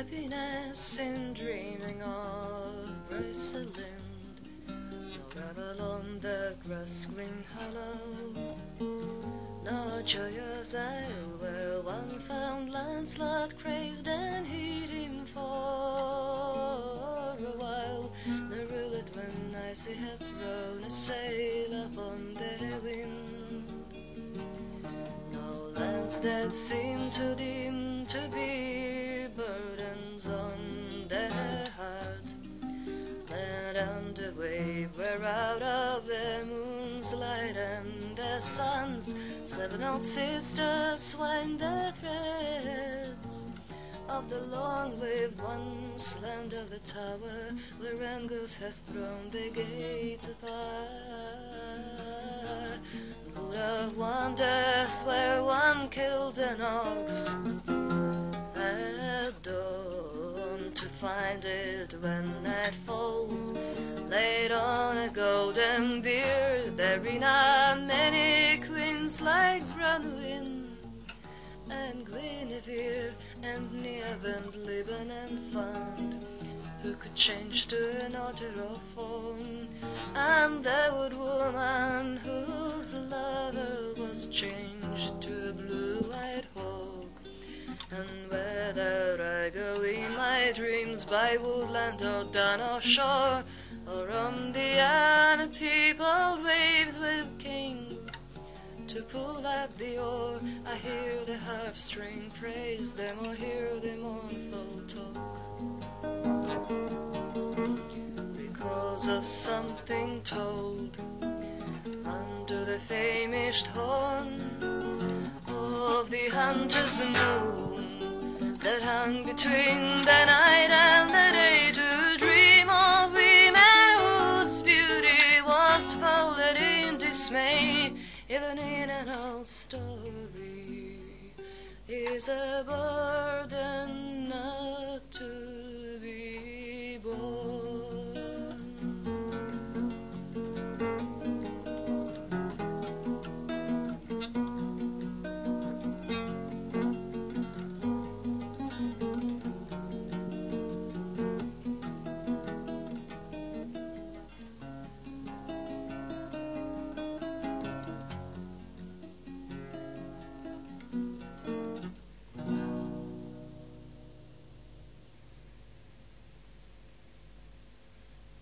happiness in dreaming of Graceland. No revel on the grass-green hollow, no joyous isle where one found Lancelot crazed and hid him for a while. The roulette when icy had thrown a sail upon the wind. No lands that seemed too dim to be burdens on their heart. Land and the wave were out of the moon's light, and the sun's seven old sisters wind the threads of the long-lived ones. Land of the tower where Angus has thrown the gates apart. Wood of wonders where one killed an ox at dawn, to find it when night falls, laid on a golden bier. Therein are many queens like Branwen and Guinevere and Niamh and Liban and Fand, who could change to an otter of fawn, and the wood woman whose lover was changed to a blue-eyed hawk. And whether I go in my dreams by woodland or down or shore, or on the unpeopled waves with kings to pull at the oar, I hear the harp string praise them, or hear the mournful talk. Because of something told under the famished horn of the hunter's moon that hung between the night and the day, to dream of women whose beauty was folded in dismay, even in an old story, is a burden